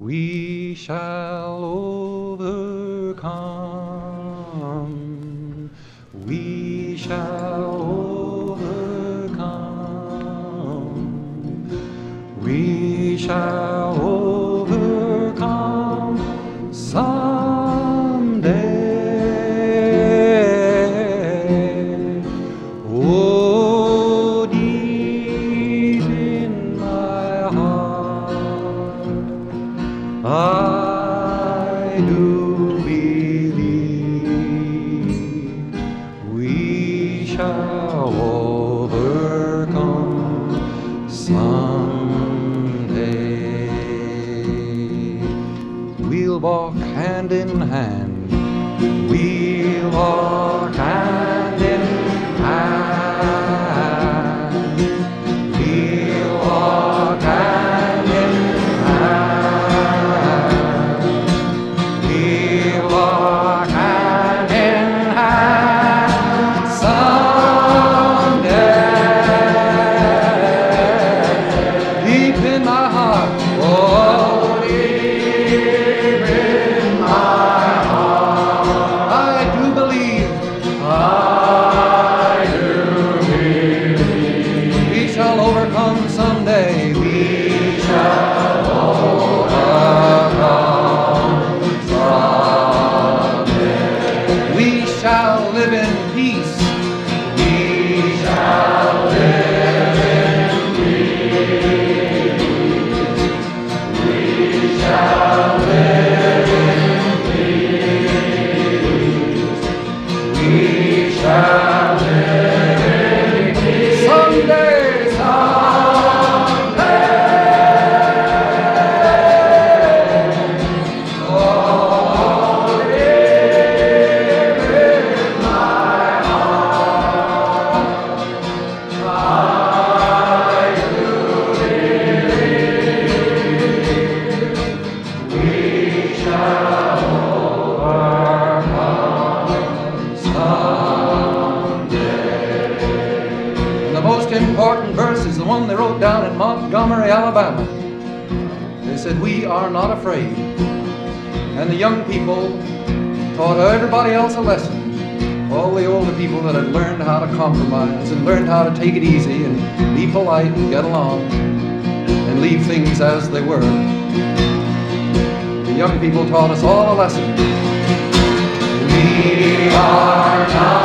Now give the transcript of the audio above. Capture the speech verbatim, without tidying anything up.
We shall overcome. We shall overcome. We shall overcome someday. Oh, deep in my heart, I do believe we shall overcome someday. We'll walk hand in hand. We'll walk hand in hand. We'll walk hand in hand. We'll walk hand in hand someday. Deep in my heart, oh, deep in my heart, I do believe, I do believe we shall overcome someday. We shall overcome someday. We shall live in peace. We shall live in peace. We shall live in peace. We shall live in peace someday, someday. Oh, deep in my heart, I do believe we shall overcome someday. The most important verse is the one they wrote down in Montgomery, Alabama. They said, "We are not afraid." And the young people taught everybody else a lesson. All the older people that had learned how to compromise and learned how to take it easy and be polite and get along and leave things as they were. The young people taught us all a lesson. We are not